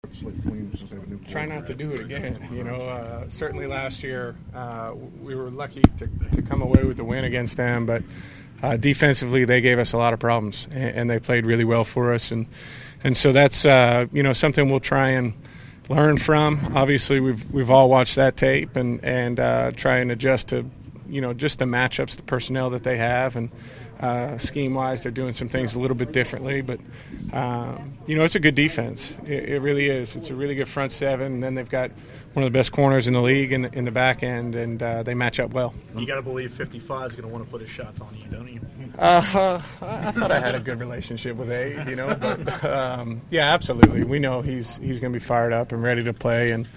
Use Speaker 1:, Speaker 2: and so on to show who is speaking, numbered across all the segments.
Speaker 1: Try not to do it again. Certainly last year we were lucky to come away with the win against them, but defensively they gave us a lot of problems, and they played really well for us, and so that's something we'll try and learn from. Obviously, we've all watched that tape and try and adjust to just the matchups, the personnel that they have, and scheme-wise, they're doing some things a little bit differently. But, it's a good defense. It really is. It's a really good front seven, and then they've got one of the best corners in the league in the back end, and they match up well.
Speaker 2: You got to believe 55 is going to want to put his shots on you, don't you?
Speaker 1: I thought I had a good relationship with Abe, but yeah, absolutely. We know he's going to be fired up and ready to play, and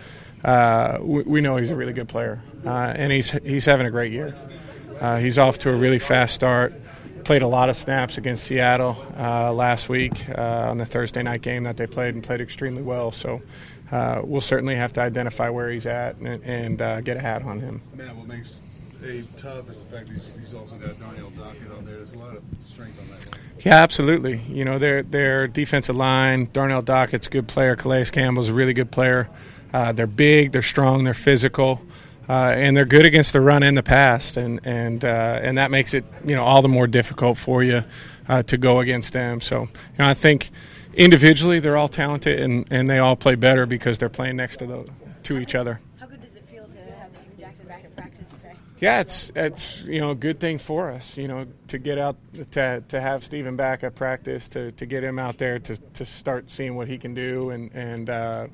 Speaker 1: we know he's a really good player, and he's having a great year. He's off to a really fast start. Played a lot of snaps against Seattle last week on the Thursday night game that they played, and played extremely well. So we'll certainly have to identify where he's at and get a hat on him.
Speaker 3: Man, what makes Abe tough is the fact he's also got Darnell Dockett on there. There's a lot of strength on that line.
Speaker 1: Yeah, absolutely. Their defensive line, Darnell Dockett's a good player. Calais Campbell's a really good player. They're big, they're strong, they're physical. And they're good against the run and the pass, and that makes it all the more difficult for you to go against them. So I think individually they're all talented, and they all play better because they're playing next to each other.
Speaker 4: How good does it feel to have Steven Jackson back at practice today?
Speaker 1: Yeah, it's a good thing for us, to get out to have Steven back at practice, to get him out there to start seeing what he can do, and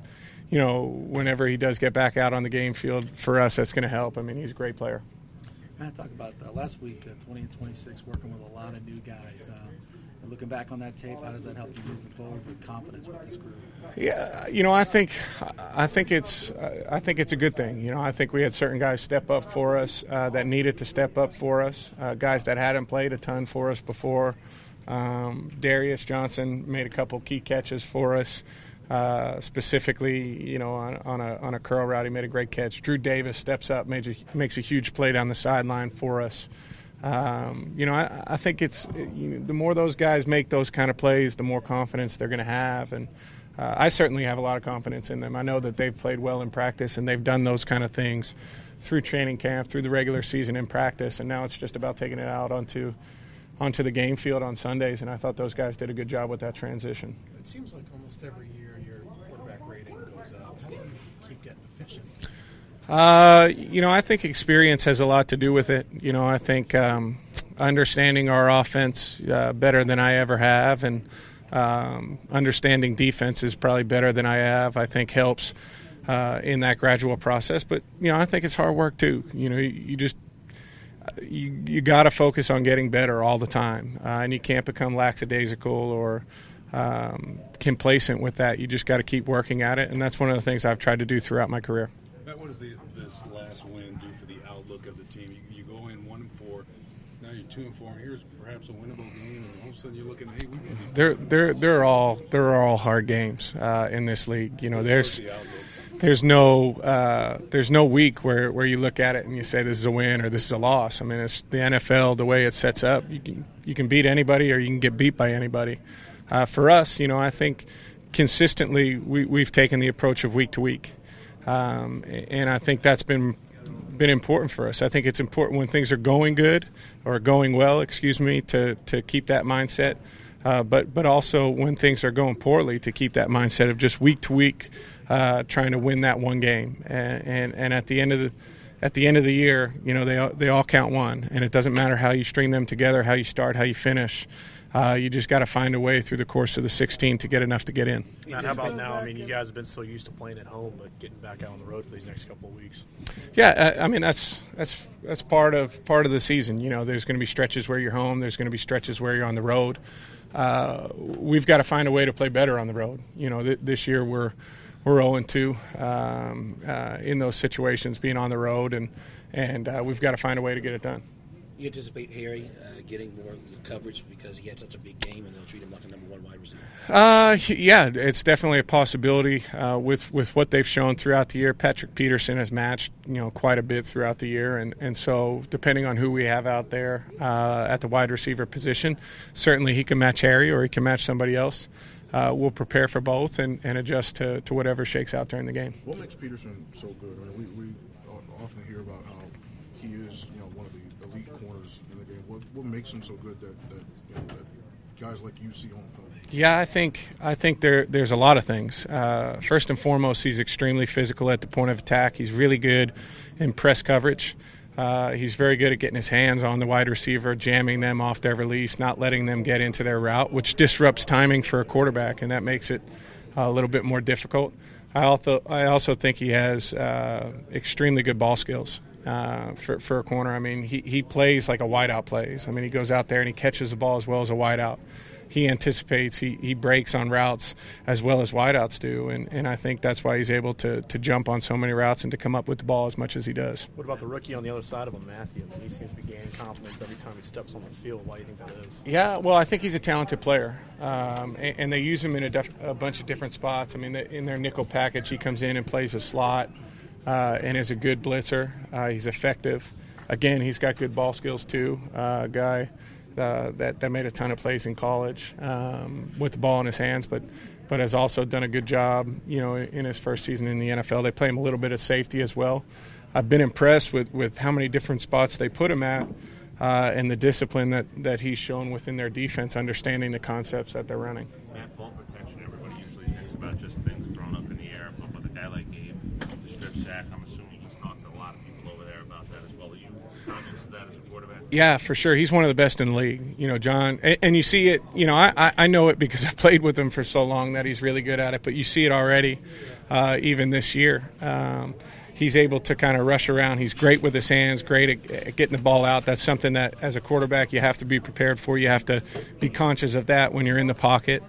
Speaker 1: whenever he does get back out on the game field, for us, that's going to help. I mean, he's a great player.
Speaker 5: Matt, talk about last week, 20 and 26, working with a lot of new guys. Looking back on that tape, how does that help you moving forward with confidence with this group?
Speaker 1: Yeah, I think it's a good thing. I think we had certain guys step up for us that needed to step up for us, guys that hadn't played a ton for us before. Darius Johnson made a couple key catches for us. Specifically, on a curl route, he made a great catch. Drew Davis steps up, makes a huge play down the sideline for us. I think it's the more those guys make those kind of plays, the more confidence they're going to have, and I certainly have a lot of confidence in them. I know that they've played well in practice, and they've done those kind of things through training camp, through the regular season in practice, and now it's just about taking it out onto the game field on Sundays, and I thought those guys did a good job with that transition.
Speaker 2: It seems like almost every year your quarterback rating goes up. How do you keep getting efficient?
Speaker 1: I think experience has a lot to do with it. I think understanding our offense better than I ever have, and understanding defense is probably better than I have, I think helps in that gradual process. But, I think it's hard work too. You got to focus on getting better all the time, and you can't become lackadaisical or complacent with that. You just got to keep working at it, and that's one of the things I've tried to do throughout my career.
Speaker 3: What does this last win do for the outlook of the team? You go in 1-4, now you're 2-4, and here's perhaps a winnable game, and all of a sudden you're looking at, hey,
Speaker 1: they're all hard games in this league. There's no week where you look at it and you say this is a win or this is a loss. I mean, it's the NFL, the way it sets up. You can beat anybody or you can get beat by anybody. For us, I think consistently we've taken the approach of week to week, and I think that's been important for us. I think it's important when things are going good or going well, to keep that mindset. But also when things are going poorly, to keep that mindset of just week to week, trying to win that one game. And at the end of the year, they all count one, and it doesn't matter how you string them together, how you start, how you finish. You just got to find a way through the course of the 16 to get enough to get in.
Speaker 2: Matt, how about now? I mean, you guys have been so used to playing at home, but getting back out on the road for these next couple of weeks.
Speaker 1: Yeah, I mean that's part of the season. There's going to be stretches where you're home. There's going to be stretches where you're on the road. We've got to find a way to play better on the road. This year we're 0-2 in those situations, being on the road, and we've got to find a way to get it done.
Speaker 6: You anticipate Harry getting more coverage because he had such a big game, and they'll treat him like a number one wide receiver?
Speaker 1: Yeah, it's definitely a possibility with what they've shown throughout the year. Patrick Peterson has matched quite a bit throughout the year, and so depending on who we have out there at the wide receiver position, certainly he can match Harry or he can match somebody else. we'll prepare for both and adjust to whatever shakes out during the game.
Speaker 7: What makes Peterson so good? I mean, we often hear about how he is, one of the elite corners in the game. What makes him so good that guys like you see on film?
Speaker 1: Yeah, I think there's a lot of things. First and foremost, he's extremely physical at the point of attack. He's really good in press coverage. He's very good at getting his hands on the wide receiver, jamming them off their release, not letting them get into their route, which disrupts timing for a quarterback, and that makes it a little bit more difficult. I also think he has extremely good ball skills for a corner. I mean, he plays like a wideout plays. I mean, he goes out there and he catches the ball as well as a wideout. He anticipates, he breaks on routes as well as wideouts do, and I think that's why he's able to jump on so many routes and to come up with the ball as much as he does.
Speaker 2: What about the rookie on the other side of him, Matthew? I mean, he seems to be gaining confidence every time he steps on the field. Why do you think that is?
Speaker 1: Yeah, well, I think he's a talented player, and they use him in a bunch of different spots. I mean, in their nickel package, he comes in and plays a slot and is a good blitzer. He's effective. Again, he's got good ball skills too, guy. That made a ton of plays in college with the ball in his hands, but has also done a good job, in his first season in the NFL. They play him a little bit of safety as well. I've been impressed with how many different spots they put him at and the discipline that he's shown within their defense, understanding the concepts that they're running.
Speaker 8: Matt, ball protection, everybody usually thinks about just things thrown up in the air, but with a guy like Gabe, the strip sack, I'm assuming he's talked to a lot of people over there about that as well. Are you conscious of that as a quarterback?
Speaker 1: Yeah, for sure. He's one of the best in the league, John. And you see it, I know it because I played with him for so long that he's really good at it, but you see it already even this year. He's able to kind of rush around. He's great with his hands, great at getting the ball out. That's something that, as a quarterback, you have to be prepared for. You have to be conscious of that when you're in the pocket.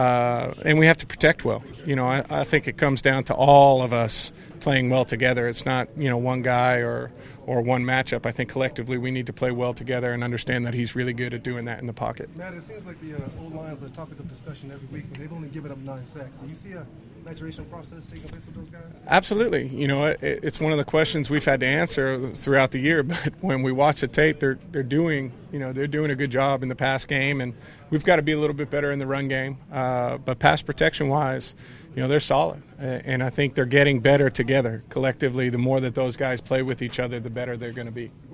Speaker 1: And we have to protect well. I think it comes down to all of us playing well together. It's not, one guy or one matchup. I think collectively we need to play well together and understand that he's really good at doing that in the pocket.
Speaker 9: Matt, it seems like the O-line is the topic of discussion every week, but they've only given up 9 sacks. Do you see a maturation process taking place with those guys?
Speaker 1: Absolutely. It's one of the questions we've had to answer throughout the year, but when we watch the tape, they're doing a good job in the pass game, and we've got to be a little bit better in the run game. But pass protection-wise, they're solid, and I think they're getting better together collectively. The more that those guys play with each other, the better they're going to be.